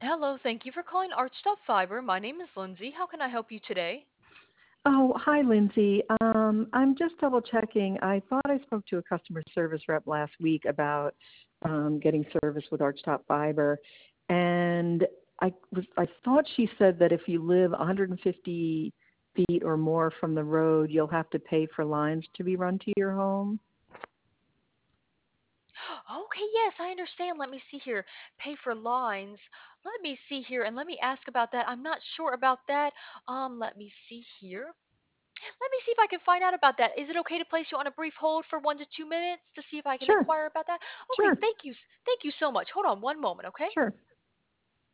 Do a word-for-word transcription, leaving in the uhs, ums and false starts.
Hello, thank you for calling Archstop Fiber. My name is Lindsay. How can I help you today? Oh, hi, Lindsay. Um, I'm just double checking. I thought I spoke to a customer service rep last week about um, getting service with Archtop Fiber, and I was I thought she said that if you live one hundred fifty feet or more from the road, you'll have to pay for lines to be run to your home. Okay, yes, I understand. Let me see here. Pay for lines. Let me see here and let me ask about that. I'm not sure about that. Um, let me see here. Let me see if I can find out about that. Is it okay to place you on a brief hold for one to two minutes to see if I can Sure, inquire about that? Okay, sure, thank you. s- Thank you so much. Hold on one moment, okay? sure.